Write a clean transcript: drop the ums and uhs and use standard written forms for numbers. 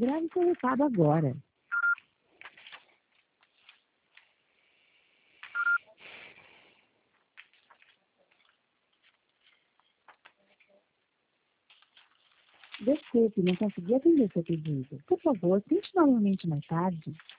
Grave seu recado agora. Desculpe, não consegui atender seu pedido. Por favor, tente novamente mais tarde.